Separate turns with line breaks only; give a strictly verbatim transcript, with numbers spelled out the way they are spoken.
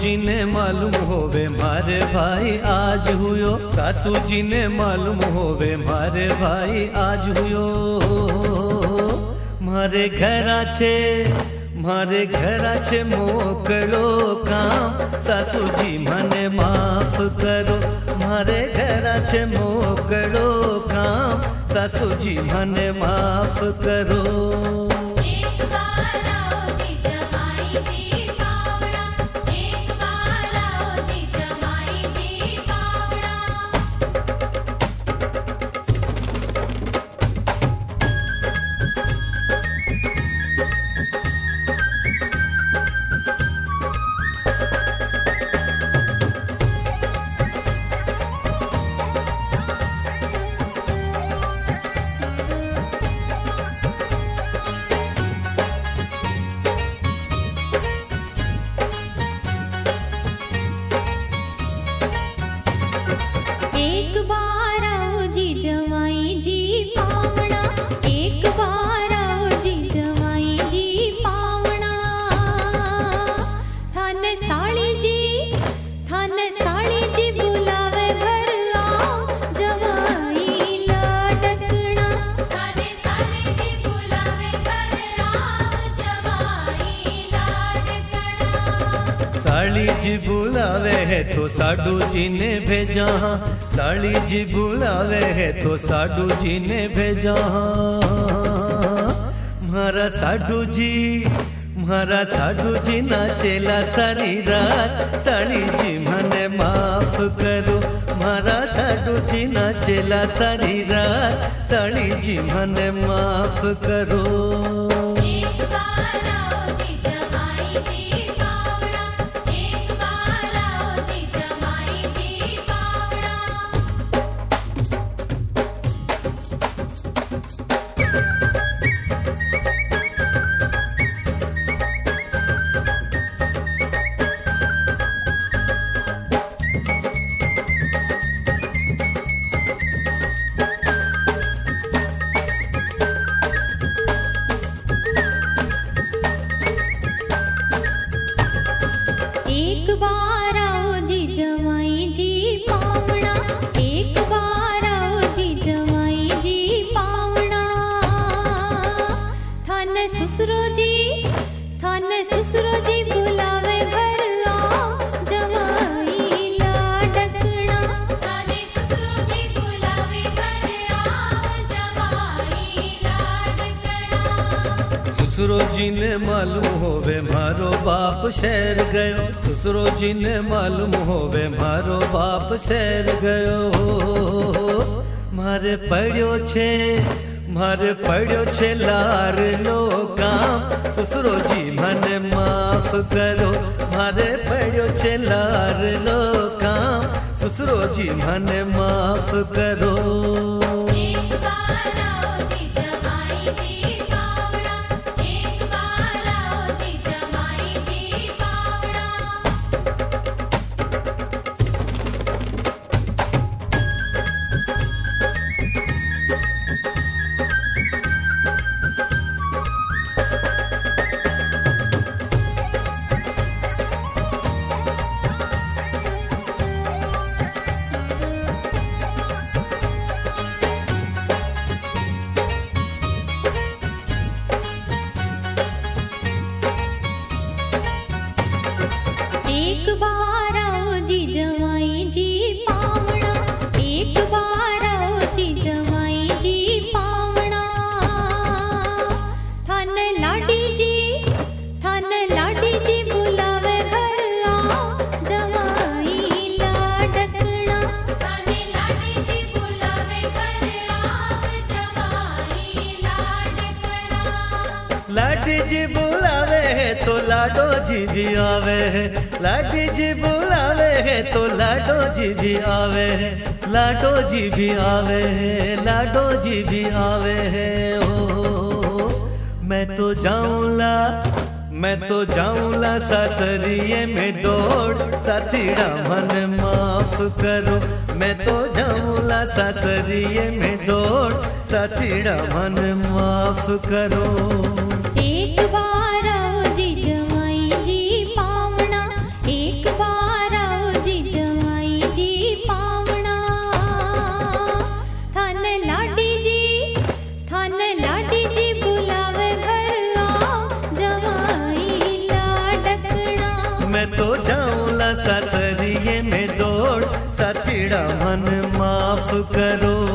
जी ने मालूम होवे मारे भाई आज हुयो, सासू जी ने मालूम होवे मारे भाई आज हुयो। मारे घरा छे मारे घरा छे मोकलो काम, सासू जी मने माफ करो। मारे घरा छे मोकलो काम, सासू जी मने माफ करो। साली जी बुलावे है तो साडू जी ने भेजा, साली जी बुलावे है तो साडू जी ने भेजा। मारा साडू जी मारा साडू जी नाचेला सारी रात, साली जी मने माफ करो। मारा साडू जी नाचेला सारी रात, साली जी मने माफ करो।
ससुरो जी थाने ससुरो जी बुलावे घर आओ, जवाई लाडकना। थाने ससुरो जी बुलावे घर आओ, जवाई लाडकना।
ससुरो जी ने मालूम होवे मारो बाप शहर गयो, ससुरो जी ने मालूम होवे मारो बाप शहर गयो। मारे पड़्यो छे मारे पड़्यो छे लार लो काम, ससुरो जी मने माफ करो। मारे पड़्यो छे लार लो काम, ससुरो जी मने माफ करो।
एक बार आओ जी जवाई जी पावना, एक बार आओ जी जवाई जी पावना। थाने लाडी जी थाने लाडी जी बुलावे घर आओ, जवाई लाडकना। थाने लाडी जी बुलावे घर आओ, जवाई लाडकना।
लाडी जी बुलावे है तो लाडो जी भी आवे है, लाडी जी बुलावे है तो लाडो जी भी आवे है, लाडो जी भी आवे है, लाडो जी भी आवे है। ओ मैं तो जाऊंला मैं तो जाऊंला सासरिये में दौड़, साथीड़ा मन माफ करो। मैं तो जाऊंला सासरिये में दौड़, साथीड़ा मन माफ करो।
एक बार आओ जी जवाई जी पावना, एक बार
मैं तो जाऊंला सासरिये में दौड़, साचीड़ा मन माफ करो।